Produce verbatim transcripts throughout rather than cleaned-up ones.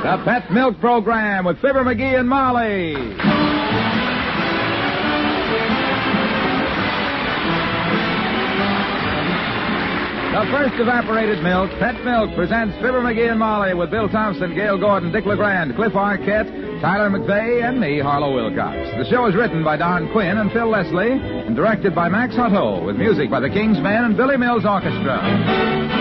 The Pet Milk Program with Fibber McGee and Molly. The first evaporated milk, Pet Milk, presents Fibber McGee and Molly with Bill Thompson, Gail Gordon, Dick LeGrand, Cliff Arquette, Tyler McVeigh, and me, Harlow Wilcox. The show is written by Don Quinn and Phil Leslie and directed by Max Hutto with music by the King's Men and Billy Mills Orchestra.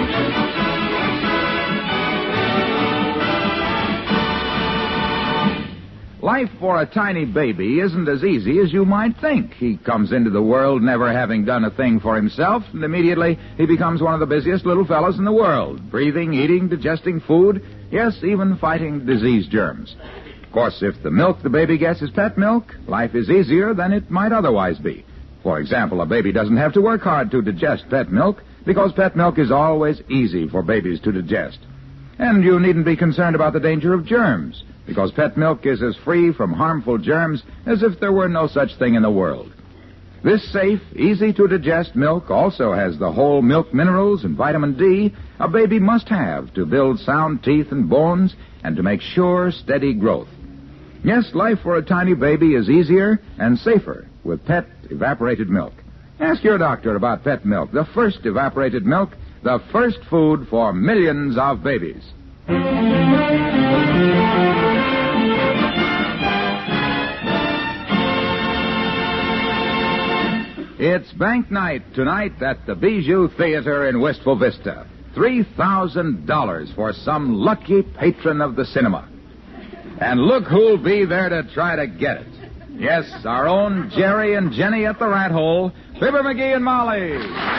Life for a tiny baby isn't as easy as you might think. He comes into the world never having done a thing for himself, and immediately he becomes one of the busiest little fellows in the world, breathing, eating, digesting food, yes, even fighting disease germs. Of course, if the milk the baby gets is pet milk, life is easier than it might otherwise be. For example, a baby doesn't have to work hard to digest pet milk, because pet milk is always easy for babies to digest. And you needn't be concerned about the danger of germs, because pet milk is as free from harmful germs as if there were no such thing in the world. This safe, easy-to-digest milk also has the whole milk minerals and vitamin D a baby must have to build sound teeth and bones and to make sure, steady growth. Yes, life for a tiny baby is easier and safer with Pet Evaporated Milk. Ask your doctor about Pet Milk, the first evaporated milk, the first food for millions of babies. It's bank night tonight at the Bijou Theater in Wistful Vista. three thousand dollars for some lucky patron of the cinema. And look who'll be there to try to get it. Yes, our own Jerry and Jenny at the Rat Hole, Fibber McGee and Molly.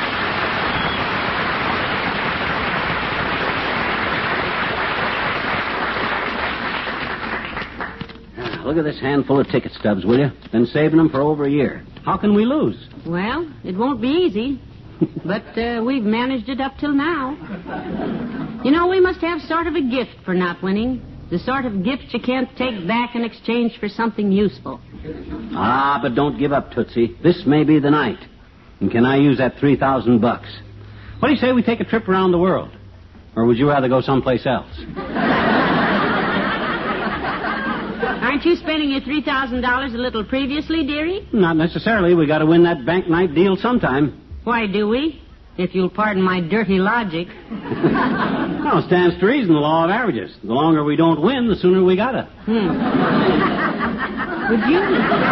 Look at this handful of ticket stubs, will you? Been saving them for over a year. How can we lose? Well, it won't be easy. But uh, we've managed it up till now. You know, we must have sort of a gift for not winning. The sort of gift you can't take back in exchange for something useful. Ah, but don't give up, Tootsie. This may be the night. And can I use that three thousand bucks? What do you say we take a trip around the world? Or would you rather go someplace else? Aren't you spending your three thousand dollars a little previously, dearie? Not necessarily. We got to win that bank night deal sometime. Why do we? If you'll pardon my dirty logic. Well, it stands to reason, the law of averages. The longer we don't win, the sooner we got it. Hmm. Would you...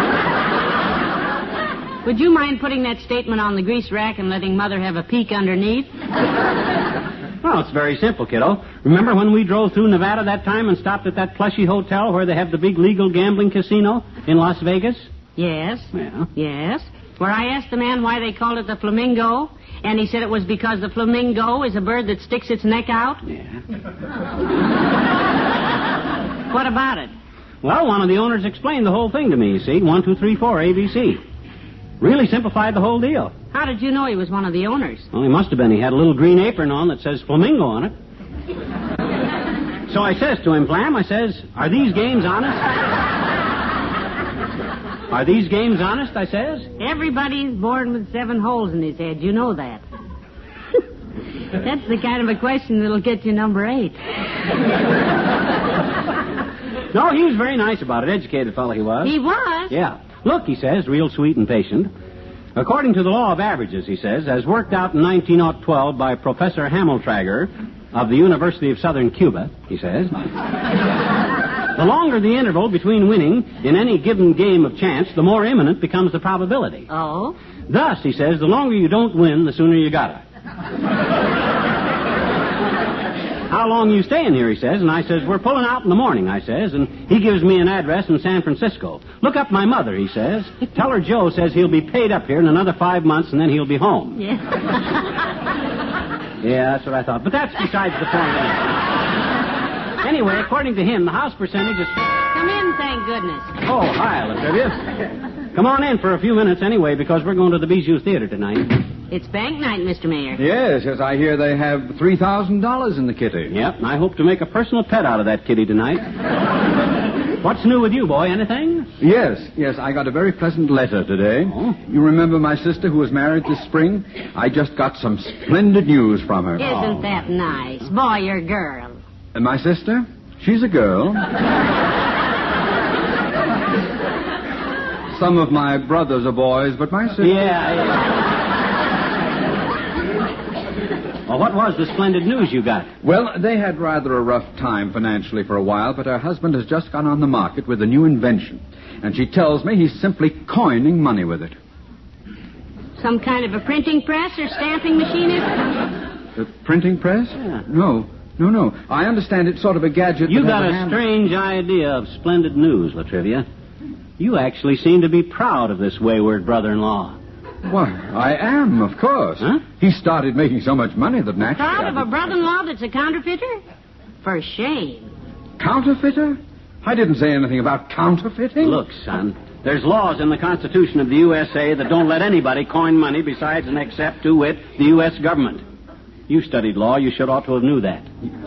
Would you mind putting that statement on the grease rack and letting Mother have a peek underneath? Well, it's very simple, kiddo. Remember when we drove through Nevada that time and stopped at that plushy hotel where they have the big legal gambling casino in Las Vegas? Yes. Yeah. Yes. Where I asked the man why they called it the flamingo, and he said it was because the flamingo is a bird that sticks its neck out. Yeah. What about it? Well, one of the owners explained the whole thing to me, you see. One, two, three, four, A B C. Really simplified the whole deal. How did you know he was one of the owners? Well, he must have been. He had a little green apron on that says flamingo on it. So I says to him, Flam, I says, are these games honest? Are these games honest, I says? Everybody's born with seven holes in his head. You know that. That's the kind of a question that'll get you number eight. No, he was very nice about it. Educated fellow he was. He was? Yeah. Look, he says, real sweet and patient. According to the law of averages, he says, as worked out in nineteen twelve by Professor Hamiltrager of the University of Southern Cuba, he says, the longer the interval between winning in any given game of chance, the more imminent becomes the probability. Oh? Thus, he says, the longer you don't win, the sooner you got it. How long you staying here, he says, and I says, we're pulling out in the morning, I says, and he gives me an address in San Francisco. Look up my mother, he says. Tell her Joe says he'll be paid up here in another five months, and then he'll be home. Yeah. Yeah, that's what I thought. But that's besides the point. Anyway, according to him, the house percentage is... Come in, thank goodness. Oh, hi, Latrivia. Come on in for a few minutes anyway, because we're going to the Bijou Theater tonight. It's bank night, Mister Mayor. Yes, yes, I hear they have three thousand dollars in the kitty. Yep, and I hope to make a personal pet out of that kitty tonight. What's new with you, boy? Anything? Yes, yes, I got a very pleasant letter today. Oh? You remember my sister who was married this spring? I just got some splendid news from her. Isn't Oh. that nice? Boy or girl? And my sister? She's a girl. Some of my brothers are boys, but my sister... Yeah, yeah. Well, what was the splendid news you got? Well, they had rather a rough time financially for a while, but her husband has just gone on the market with a new invention. And she tells me he's simply coining money with it. Some kind of a printing press or stamping machine, is it? A printing press? Yeah. No, no, no. I understand it's sort of a gadget... You that got has a hand- strange idea of splendid news, Latrivia. You actually seem to be proud of this wayward brother-in-law. Why, I am, of course. Huh? He started making so much money that naturally... Proud of I a brother-in-law that's a counterfeiter? For shame. Counterfeiter? I didn't say anything about counterfeiting. Look, son, there's laws in the Constitution of the U S A that don't let anybody coin money besides and except, to wit, the U S government. You studied law. You should ought to have knew that.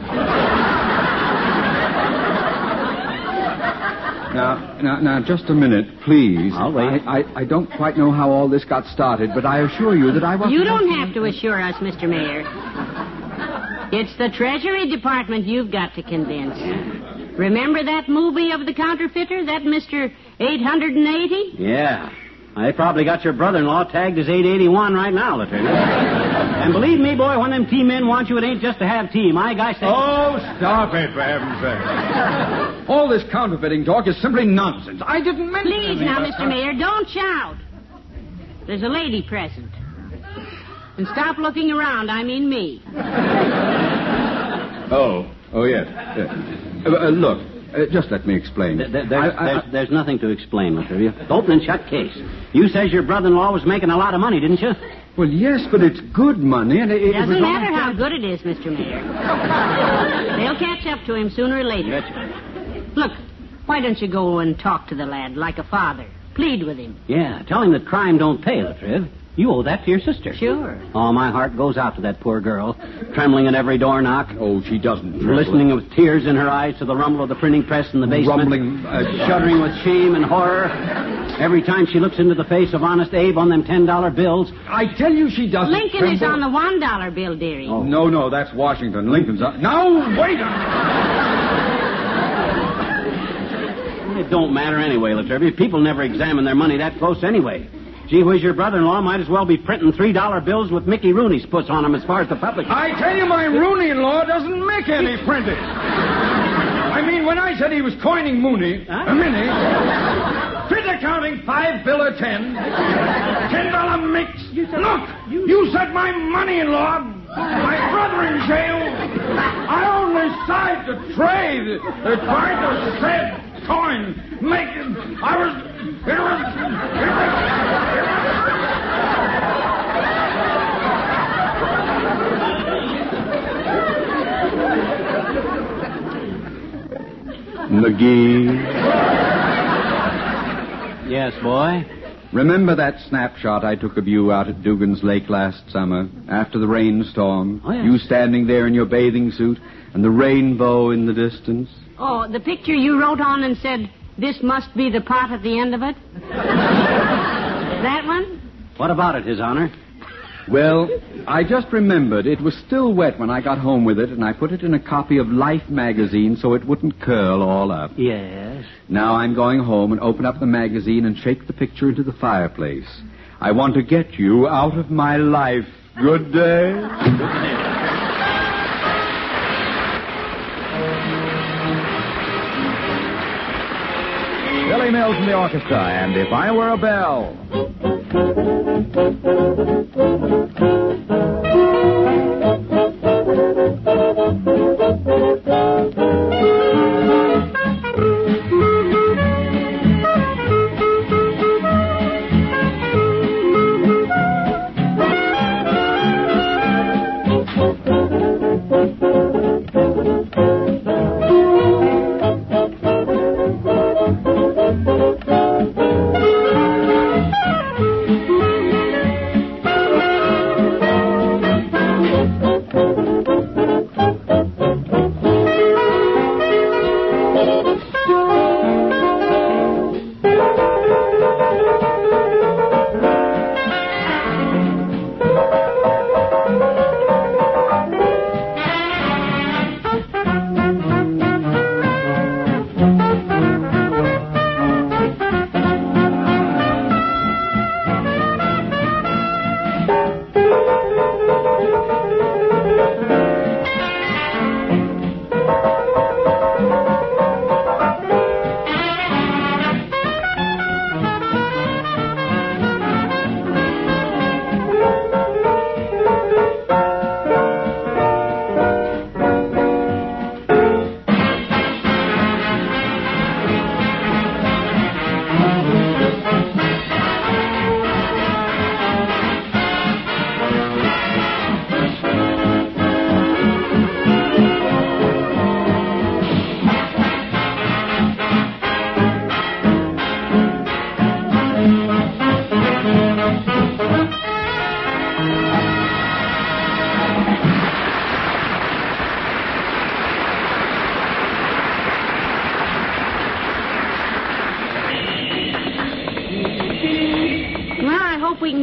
Now, now, now, just a minute, please. I'll wait. I, I, I don't quite know how all this got started, but I assure you that I wasn't... You don't have to assure us, Mister Mayor. It's the Treasury Department you've got to convince. Remember that movie of the counterfeiter, that Mister eight hundred eighty? Yeah. They probably got your brother-in-law tagged as eight eighty-one right now, Latrivia. And believe me, boy, when them T-men want you, it ain't just to have tea. My guy said... Oh, stop it, for heaven's sake. All this counterfeiting talk is simply nonsense. I didn't mention Please anything now, about Mister Mayor, don't shout. There's a lady present. And stop looking around, I mean me. Oh, oh, yes. yes. Uh, uh, look, uh, just let me explain. There, there's, I- I- there's, there's nothing to explain, Latrivia. Open and shut case. You says your brother-in-law was making a lot of money, didn't you? Well, yes, but it's good money, and it, it Doesn't was all matter how that- good it is, Mister Mayor. They'll catch up to him sooner or later. Look, why don't you go and talk to the lad like a father? Plead with him. Yeah, tell him that crime don't pay, Latriv. You owe that to your sister. Sure. Oh, my heart goes out to that poor girl, trembling at every door knock. Oh, she doesn't. tremble. Listening with tears in her eyes to the rumble of the printing press in the basement. Rumbling, uh, Shuddering with shame and horror. Every time she looks into the face of Honest Abe on them ten dollar bills. I tell you she doesn't. Lincoln tremble. is on the one dollar bill, dearie. Oh. No, no, that's Washington. Lincoln's on... No, wait a It don't matter anyway, Latrivia. People never examine their money that close anyway. Gee whiz, your brother-in-law might as well be printing three dollar bills with Mickey Rooney's puts on them as far as the public... I tell you, my Rooney-in-law doesn't make any printing. I mean, when I said he was coining Mooney, Huh? a minute, fit accounting five bill or ten, ten dollar mix. Look, you said my money-in-law, my brother in jail. I only signed the trade, the trying to set coin, make it. I was, it was, it was. McGee. Yes, boy? Remember that snapshot I took of you out at Dugan's Lake last summer, after the rainstorm? Oh, yes. You standing there in your bathing suit, and the rainbow in the distance? Oh, the picture you wrote on and said, "This must be the pot at the end of it"? That one? What about it, His Honor? Well, I just remembered it was still wet when I got home with it, and I put it in a copy of Life magazine so it wouldn't curl all up. Yes. Now I'm going home and open up the magazine and shake the picture into the fireplace. I want to get you out of my life. Good day. Billy Mills and the orchestra, and If I Were a Bell.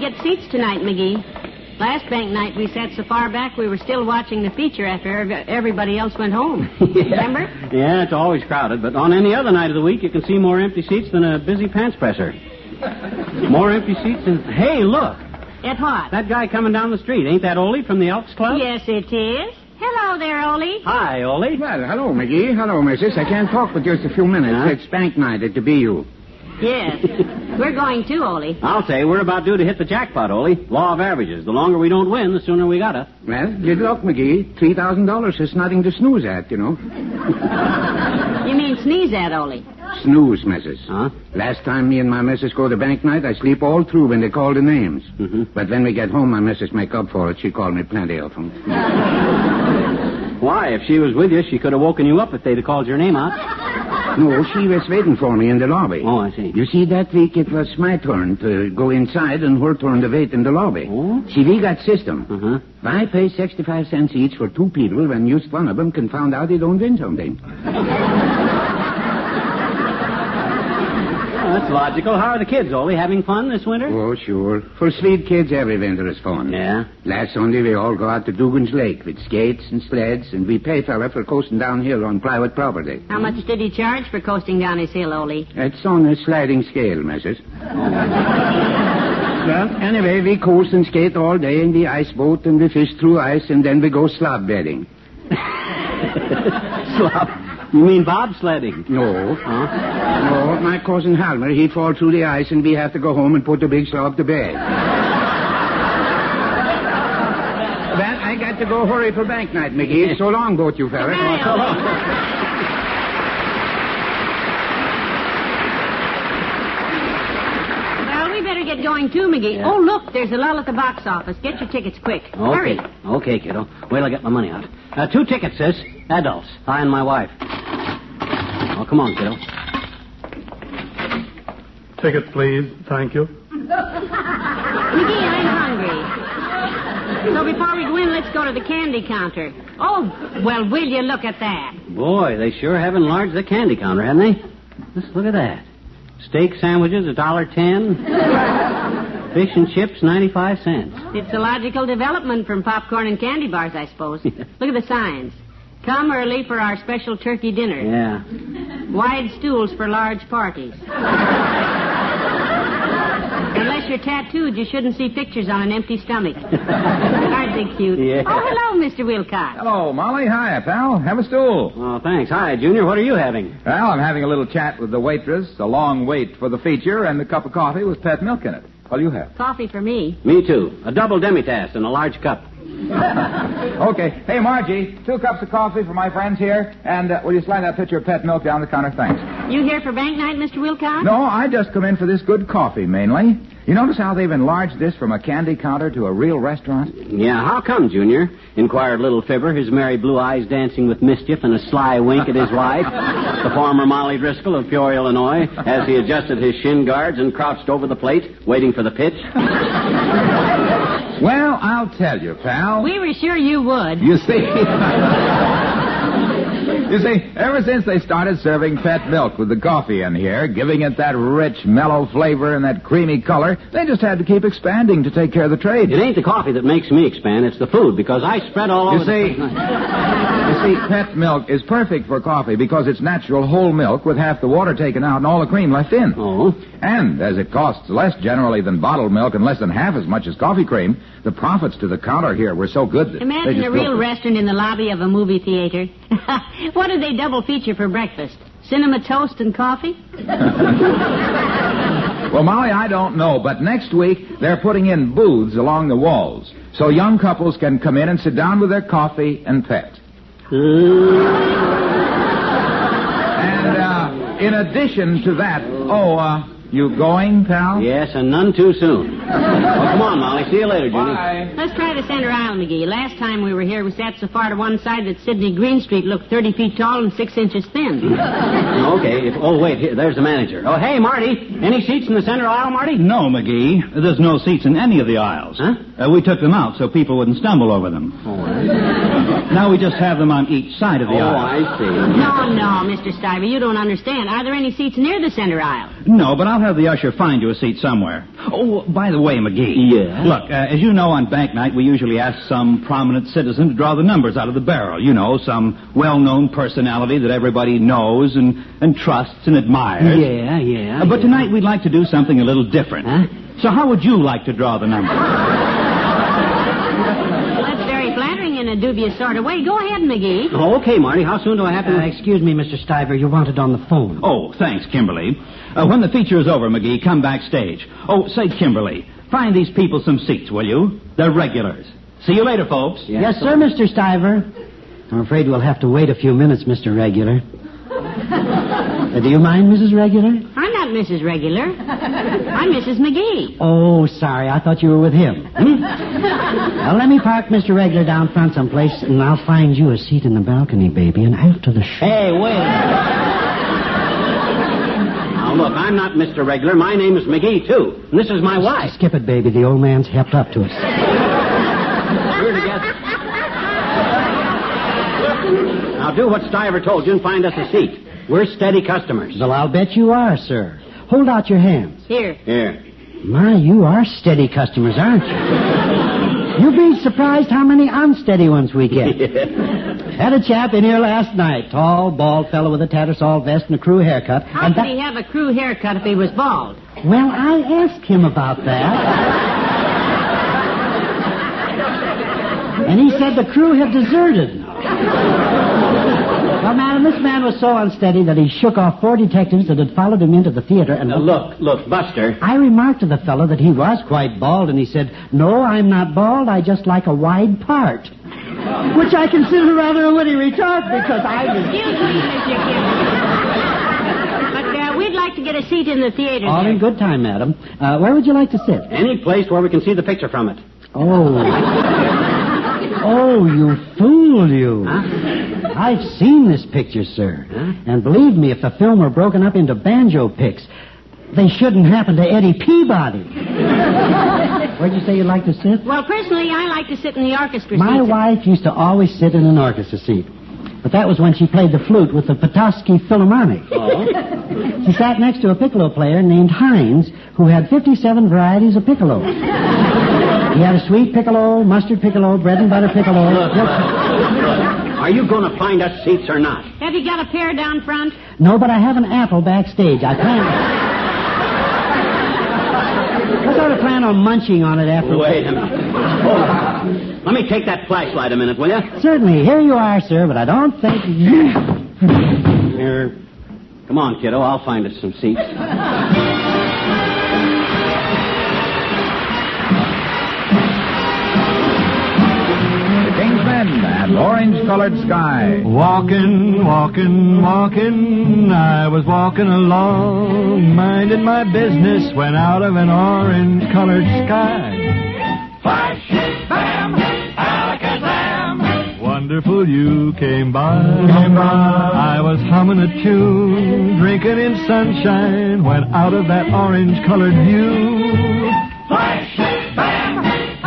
get seats tonight, McGee. Last bank night we sat so far back we were still watching the feature after ev- everybody else went home. Yeah. Remember? Yeah, it's always crowded, but on any other night of the week you can see more empty seats than a busy pants presser. More empty seats than... Hey, look! At what? That guy coming down the street. Ain't that Ole from the Elks Club? Yes, it is. Hello there, Ole. Hi, Ole. Well, hello, McGee. Hello, missus. I can't talk for just a few minutes. Huh? It's bank night at the B U. Yes. We're going too, Ole. I'll say we're about due to hit the jackpot, Ole. Law of averages. The longer we don't win, the sooner we got it. Well, good luck, McGee. three thousand dollars is nothing to snooze at, you know. You mean sneeze at, Ole? Snooze, missus. Huh? Last time me and my missus go to bank night, I sleep all through when they call the names. Mm-hmm. But when we get home, my missus make up for it. She called me plenty of them. Why, if she was with you, she could have woken you up if they'd have called your name out. No, she was waiting for me in the lobby. Oh, I see. You see, that week it was my turn to go inside and her turn to wait in the lobby. Oh? See, we got system. Uh-huh. I pay sixty-five cents each for two people when just one of them can find out he don't win something. Oh, that's logical. How are the kids, Ole? Having fun this winter? Oh, sure. For Swede kids, every winter is fun. Yeah? Last Sunday, we all go out to Dugan's Lake with skates and sleds, and we pay fella for coasting downhill on private property. How much did he charge for coasting down his hill, Ole? It's on a sliding scale, missus. Well, anyway, we coast and skate all day in the ice boat, and we fish through ice, and then we go slob bedding. Slop. You mean bobsledding? No. Huh? No, my cousin Halmer, he'd fall through the ice, and we have to go home and put the big slob to bed. Well, I got to go hurry for bank night, McGee. So long, both you fellas. Goodbye, So long. Well, we better get going too, McGee. Yeah. Oh, look, there's a lull at the box office. Get your tickets quick. Okay. Hurry. Okay, kiddo. Wait till I get my money out. Uh, two tickets, sis. Adults. I and my wife. Oh, come on, kiddo. Ticket, please. Thank you. McGee, I'm hungry. So before we go in, let's go to the candy counter. Oh, well, will you look at that? Boy, they sure have enlarged the candy counter, haven't they? Just look at that. Steak sandwiches, a dollar ten. Fish and chips, ninety-five cents. It's a logical development from popcorn and candy bars, I suppose. Look at the signs. Come early for our special turkey dinner. Yeah. Wide stools for large parties. Unless you're tattooed, you shouldn't see pictures on an empty stomach. Aren't they cute? Yeah. Oh, hello, Mister Wilcox. Hello, Molly. Hi, pal. Have a stool. Oh, thanks. Hi, Junior. What are you having? Well, I'm having a little chat with the waitress, a long wait for the feature, and a cup of coffee with pet milk in it. What'll you have? Coffee for me. Me, too. A double demitasse and a large cup. Okay. Hey, Margie, two cups of coffee for my friends here, and uh, will you slide that pitcher of pet milk down the counter? Thanks. You here for bank night, Mister Wilcox? No, I just come in for this good coffee, mainly. You notice how they've enlarged this from a candy counter to a real restaurant? Yeah, how come, Junior? Inquired little Fibber, his merry blue eyes dancing with mischief and a sly wink at his wife, the former Molly Driscoll of Peoria, Illinois, as he adjusted his shin guards and crouched over the plate, waiting for the pitch. Well, I'll tell you, pal. We were sure you would. You see... You see, ever since they started serving pet milk with the coffee in here, giving it that rich, mellow flavor and that creamy color, they just had to keep expanding to take care of the trade. It ain't the coffee that makes me expand, it's the food, because I spread all You over see, the... you see, pet milk is perfect for coffee because it's natural whole milk with half the water taken out and all the cream left in. Oh? And as it costs less generally than bottled milk and less than half as much as coffee cream, the profits to the counter here were so good that they Imagine just a real built- restaurant in the lobby of a movie theater. What did they double feature for breakfast? Cinema toast and coffee? Well, Molly, I don't know, but next week they're putting in booths along the walls so young couples can come in and sit down with their coffee and pet. And uh, in addition to that, oh, uh, you going, pal? Yes, and none too soon. Well, come on, Molly. See you later, Judy. Bye. Let's try the center aisle, McGee. Last time we were here, we sat so far to one side that Sidney Greenstreet looked thirty feet tall and six inches thin. Okay. If, oh, wait. Here, there's the manager. Oh, hey, Marty. Any seats in the center aisle, Marty? No, McGee. There's no seats in any of the aisles. Huh? Uh, we took them out so people wouldn't stumble over them. Oh, I... Now we just have them on each side of the oh aisle. I see. No, no, Mister Stiver, you don't understand. Are there any seats near the center aisle? No, but I'll have the usher find you a seat somewhere. Oh, by the the way, McGee. Yeah? Look, uh, as you know, on bank night, we usually ask some prominent citizen to draw the numbers out of the barrel. You know, some well-known personality that everybody knows and, and trusts and admires. Yeah, yeah. Uh, but yeah. tonight we'd like to do something a little different. Huh? So how would you like to draw the numbers? That's very flattering in a dubious sort of way. Go ahead, McGee. Oh, okay, Marty. How soon do I have to... Uh, excuse me, Mister Stiver. You're wanted on the phone. Oh, thanks, Kimberly. Uh, when the feature is over, McGee, come backstage. Oh, say, Kimberly, find these people some seats, will you? They're regulars. See you later, folks. Yes, yes sir, Mister Stiver. I'm afraid we'll have to wait a few minutes, Mister Regular. Uh, do you mind, Missus Regular? I'm not Missus Regular. I'm Missus McGee. Oh, sorry. I thought you were with him. Hmm? Well, let me park Mister Regular down front someplace, and I'll find you a seat in the balcony, baby, and after the show... Hey, wait. Now, look, I'm not Mister Regular. My name is McGee, too. And this is my wife. Skip it, baby. The old man's helped up to us. We're together. Now, do what Stiver told you and find us a seat. We're steady customers. Well, I'll bet you are, sir. Hold out your hands. Here. Here. My, you are steady customers, aren't you? You'll be surprised how many unsteady ones we get. Had a chap in here last night. Tall, bald fellow with a Tattersall vest and a crew haircut. How and could that... he have a crew haircut if he was bald? Well, I asked him about that. And he said the crew had deserted. Well, madam, this man was so unsteady that he shook off four detectives that had followed him into the theater and... Uh, look, look, Buster. I remarked to the fellow that he was quite bald, and he said, "No, I'm not bald. I just like a wide part." Which I consider rather a witty retort because I was... Excuse me, Mister Kimberly. But uh, we'd like to get a seat in the theater. All there. in good time, madam. Uh, where would you like to sit? Any place where we can see the picture from it. Oh. Oh, you fool, you. Huh? I've seen this picture, sir. Huh? And believe me, if the film were broken up into banjo picks, they shouldn't happen to Eddie Peabody. Where'd you say you'd like to sit? Well, personally, I like to sit in the orchestra My seat. wife used to always sit in an orchestra seat. But that was when she played the flute with the Petoskey Philharmonic. Oh? She sat next to a piccolo player named Hines, who had fifty-seven varieties of piccolo. He had a sweet piccolo, mustard piccolo, bread and butter piccolo. Are you going to find us seats or not? Have you got a pair down front? No, but I have an apple backstage. I plan... I sort of plan on munching on it after... Wait a minute. Oh, let me take that flashlight a minute, will you? Certainly. Here you are, sir, but I don't think... Here. Come on, kiddo. I'll find us some seats. And orange-colored sky. Walking, walking, walking, I was walking along, minding my business, when out of an orange-colored sky, flash, bam, alakazam, wonderful you came by. Came by. I was humming a tune, drinking in sunshine, when out of that orange-colored view, flash, bam,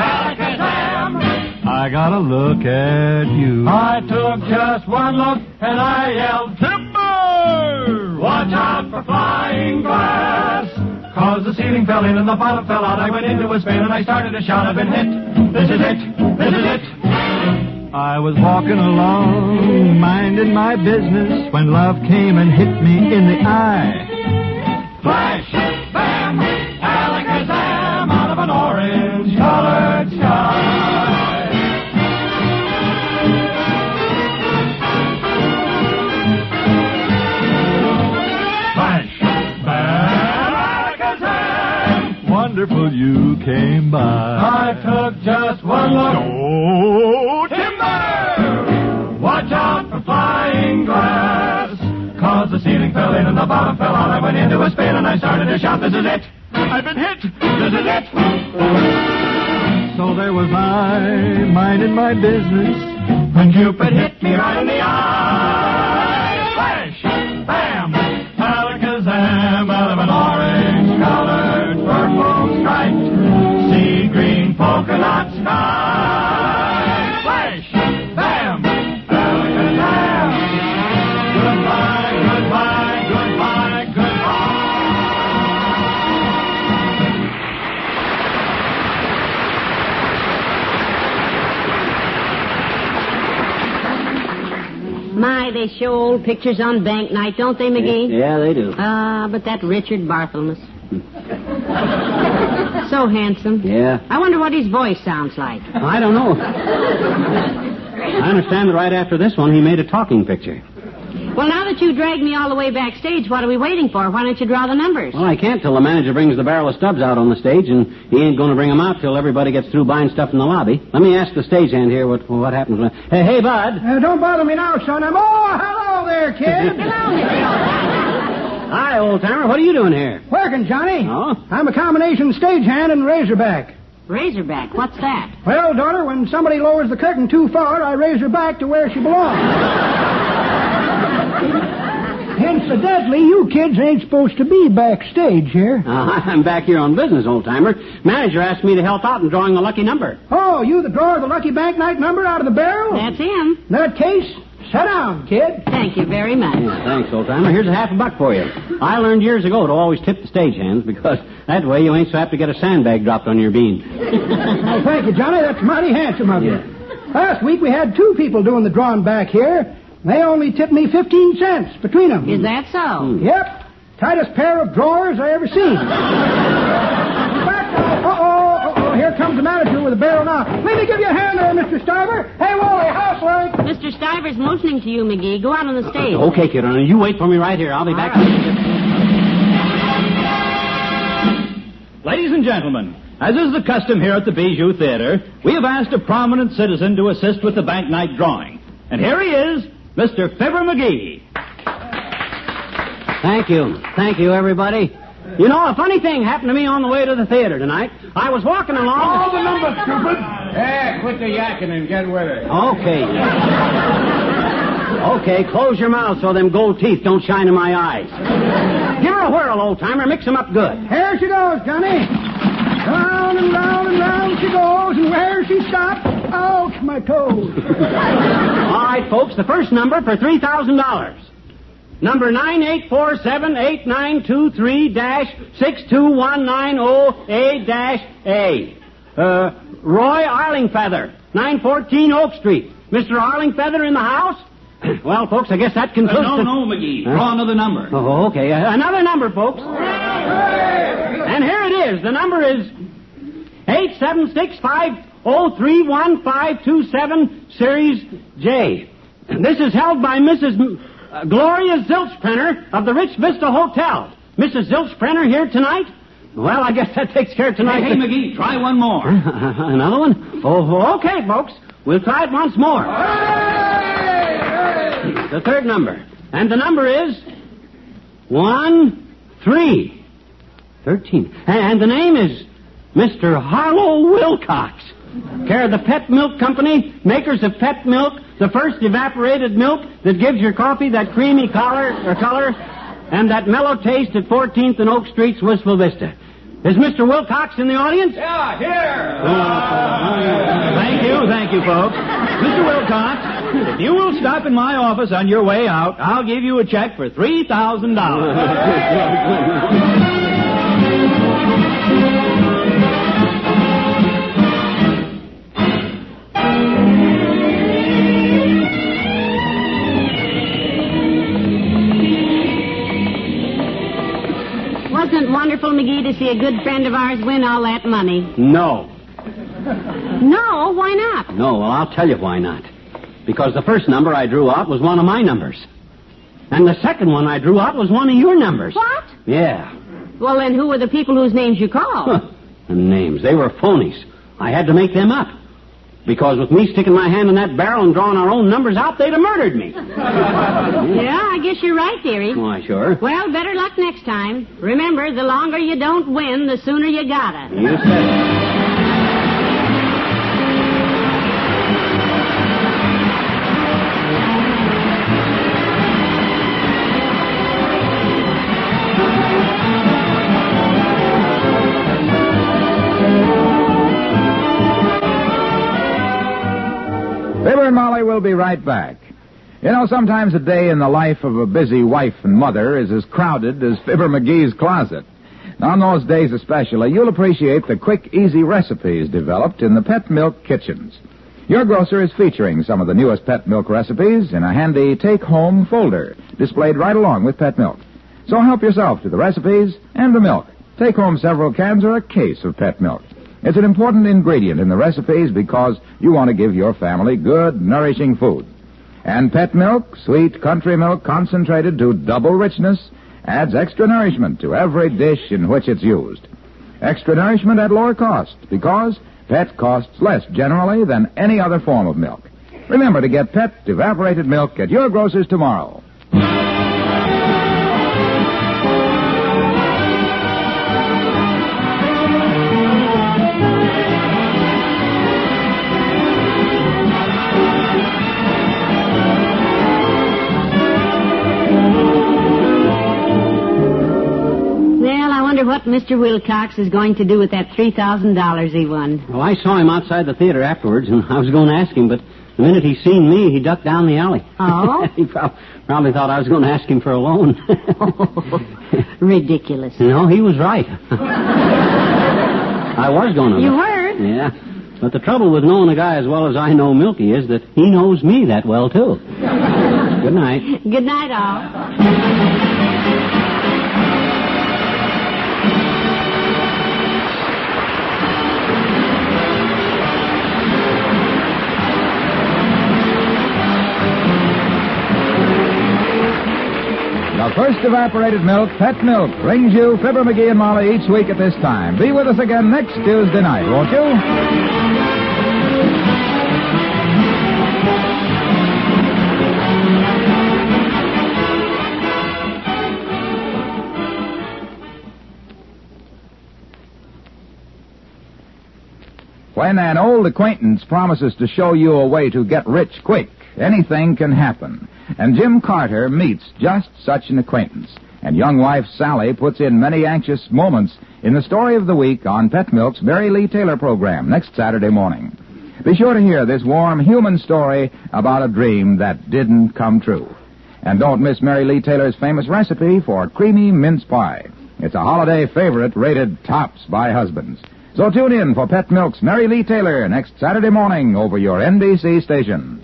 I got a look at you. I took just one look and I yelled, "Timber! Watch out for flying glass!" Cause the ceiling fell in and the bottom fell out. I went into a spin and I started to shout, "I've been hit! This is it! This is it!" I was walking along, minding my business, when love came and hit me in the eye. Flash! Bam! Alakazam! Out of an orange-colored sky. Wonderful you came by. I took just one look. Oh, timber! Watch out for flying glass. Cause the ceiling fell in and the bottom fell out. I went into a spin and I started to shout, "This is it! I've been hit! This is it!" So there was I, minding my business, when Cupid hit me right in the eye. Flash! Bam! Alakazam! Out of an orange-colored purple striped sea green polka dot sky. Flash! Bam! Alakazam! Goodbye, goodbye, goodbye, goodbye. My, they show old pictures on bank night, don't they, McGee? Yeah, they do. Ah, uh, but that Richard Barthelmess. So handsome. Yeah. I wonder what his voice sounds like. I don't know. I understand that right after this one, he made a talking picture. Well, now that you dragged me all the way backstage, what are we waiting for? Why don't you draw the numbers? Well, I can't till the manager brings the barrel of stubs out on the stage, and he ain't going to bring them out till everybody gets through buying stuff in the lobby. Let me ask the stagehand here what what happens. When... Hey, hey, Bud. Uh, don't bother me now, son. I'm... Oh, hello there, kid. Hello, Mister Hi, old-timer. What are you doing here? Working, Johnny. Oh? I'm a combination stagehand and razorback. Razorback? What's that? Well, daughter, when somebody lowers the curtain too far, I raise her back to where she belongs. Incidentally, you kids ain't supposed to be backstage here. Uh, I'm back here on business, old-timer. Manager asked me to help out in drawing the lucky number. Oh, you the drawer of the lucky bank night number out of the barrel? That's him. In that case, sit down, kid. Thank you very much. Yeah, thanks, old-timer. Here's a half a buck for you. I learned years ago to always tip the stagehands because that way you ain't so apt to get a sandbag dropped on your bean. Well, thank you, Johnny. That's mighty handsome of you. Yeah. Last week we had two people doing the drawing back here. They only tipped me fifteen cents between them. Is that so? Hmm. Yep. Tightest pair of drawers I ever seen. Back now. Uh-oh, uh-oh. Here comes the manager with a barrel now. Let me give you a hand there, Mister Stiver. Hey, Wally, housework. Mister Stiver's motioning to you, McGee. Go out on the stage. Okay, kid. You wait for me right here. I'll be All back. right. Ladies and gentlemen, as is the custom here at the Bijou Theater, we have asked a prominent citizen to assist with the bank night drawing. And here he is, Mister Fibber McGee. Thank you. Thank you, everybody. You know, a funny thing happened to me on the way to the theater tonight. I was walking along... All the numbers, stupid! Hey, quit the yakking and get with it. Okay. Okay, close your mouth so them gold teeth don't shine in my eyes. Give her a whirl, old-timer. Mix them up good. Here she goes, Johnny. Round and round and round she goes, and where she stops, ouch, my toes. All right, folks, the first number for three thousand dollars. Number nine eight four seven eight nine two three dash six two one nine zero A dash A. Uh, Roy Arlingfeather, nine fourteen Oak Street. Mister Arlingfeather in the house? Well, folks, I guess that concludes... Uh, no, the... no, McGee. Draw another number. Oh, okay. Uh, another number, folks. And here it is. The number is eight seven six five zero three one five two seven, Series J. This is held by Missus M- uh, Gloria Zilchprenner of the Rich Vista Hotel. Missus Zilchprenner here tonight? Well, I guess that takes care of tonight. Hey, hey, McGee, try one more. Another one? Oh, okay, folks. We'll try it once more. The third number. And the number is one, three, thirteen. And the name is Mister Harlow Wilcox. Care of the Pet Milk Company, makers of Pet Milk, the first evaporated milk that gives your coffee that creamy color, or color and that mellow taste at fourteenth and Oak Street's Wistful Vista. Is Mister Wilcox in the audience? Yeah, here. Uh, thank you, thank you, folks. Mister Wilcox, if you will stop in my office on your way out, I'll give you a check for three thousand dollars. Wasn't it wonderful, McGee, to see a good friend of ours win all that money? No. No, why not? No, well, I'll tell you why not. Because the first number I drew out was one of my numbers. And the second one I drew out was one of your numbers. What? Yeah. Well, then who were the people whose names you called? Huh. The names. They were phonies. I had to make them up. Because with me sticking my hand in that barrel and drawing our own numbers out, they'd have murdered me. Yeah, I guess you're right, dearie. Why, sure. Well, better luck next time. Remember, the longer you don't win, the sooner you gotta. You said it. Fibber and Molly will be right back. You know, sometimes a day in the life of a busy wife and mother is as crowded as Fibber McGee's closet. Now, on those days especially, you'll appreciate the quick, easy recipes developed in the Pet Milk kitchens. Your grocer is featuring some of the newest pet milk recipes in a handy take-home folder displayed right along with pet milk. So help yourself to the recipes and the milk. Take home several cans or a case of pet milk. It's an important ingredient in the recipes because you want to give your family good, nourishing food. And pet milk, sweet country milk concentrated to double richness, adds extra nourishment to every dish in which it's used. Extra nourishment at lower cost because pet costs less generally than any other form of milk. Remember to get pet evaporated milk at your grocer's tomorrow. What Mister Wilcox is going to do with that three thousand dollars he won. Well, I saw him outside the theater afterwards, and I was going to ask him, but the minute he seen me, he ducked down the alley. Oh? He prob- probably thought I was going to ask him for a loan. Oh, ridiculous. No, he was right. I was going to. You were? Yeah. But the trouble with knowing a guy as well as I know Milky is that he knows me that well, too. Good night. Good night, all. The first evaporated milk, Pet Milk, brings you Fibber, McGee, and Molly each week at this time. Be with us again next Tuesday night, won't you? When an old acquaintance promises to show you a way to get rich quick, anything can happen. And Jim Carter meets just such an acquaintance. And young wife Sally puts in many anxious moments in the story of the week on Pet Milk's Mary Lee Taylor program next Saturday morning. Be sure to hear this warm human story about a dream that didn't come true. And don't miss Mary Lee Taylor's famous recipe for creamy mince pie. It's a holiday favorite rated tops by husbands. So tune in for Pet Milk's Mary Lee Taylor next Saturday morning over your N B C station.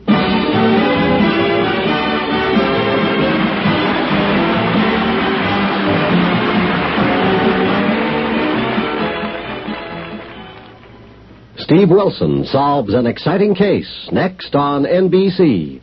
Steve Wilson solves an exciting case next on N B C.